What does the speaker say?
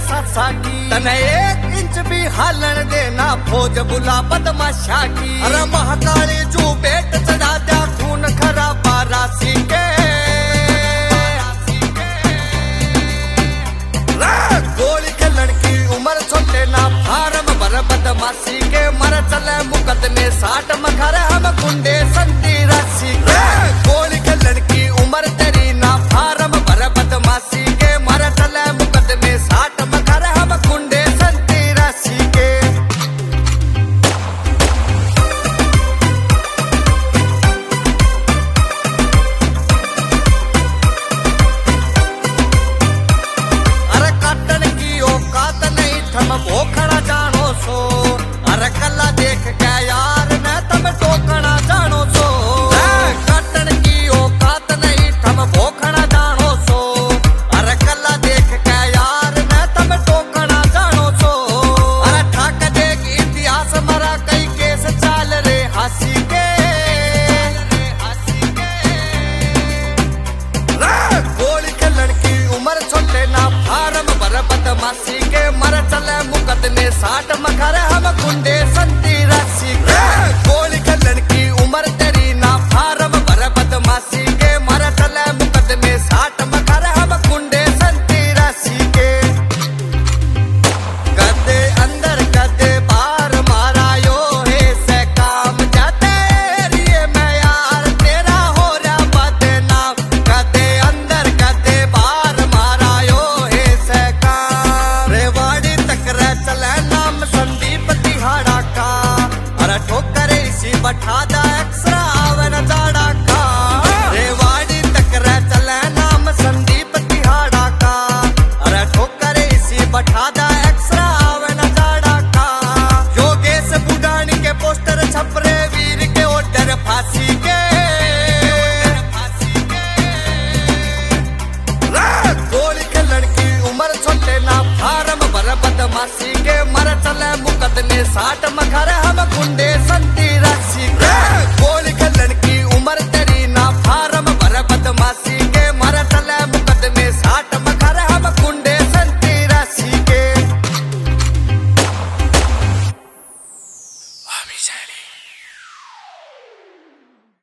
सासा की, तने 1 इंच भी हालन देना फौज बुला बदमाशा की। अरे महाकाली जू बेट चढ़ा दिया खून खराबा राशि के, गोली खेलन की उम्र छोटे ना फार्म भर बदमाशी के, मर चले मुकदमे 60 मखर हम गुंडे संती राशि के। गोली खेलन की उम्र तेरी ना फार्म भर बदमाशी के, मर चले मुकदमे 60 मखर हम गुंडे संती राशि के। अरे काटन की औकात नहीं थम भोखना जानो सो, अरे कला देख के यार न तब टोकना जानो सो। काटन की औकात नहीं थम भोखना जानो सो, अरे कला देख के यार न तब टोकना जानो सो। अरे ठाक देख इतिहास मरा कई केस चाल रे हंसी के, गोली खेलन की उम्र छोटे ना फार्म भर बदमाशी के, मर चले मुकदमे 60 मखर हम गुंडे संती राशि के। गोली खेलन की उम्र तेरी ना फार्म भर बदमाशी के, मर चले मुकदमे 60 मखर हम गुंडे संती राशि के। कदे अंदर कदे बाहर मारा यो है से काम जाते रिए मैं यार तेरा हो रहा बदनाम। कदे अंदर कदे बाहर मारा यो है से काम, रेवाड़ी तक रह चले नाम संदीप तिहाड़ा का। अरे ठोकर इसी बैठा दा एक्स्ट्रा आवे न जाड़ा का, रेवाड़ी तक रह चले नाम संदीप तिहाड़ा का। अरे ठोकर इसी बैठा दा एक्स्ट्रा आवे न जाड़ा का। योगेश बुडानी के पोस्टर छपरे वीर के ऑर्डर फांसी के, गोली खेलन की उम्र छोटे ना फार्म भर बदमाशी के, मर चले मुकदमे 60 मखर हम गुंडे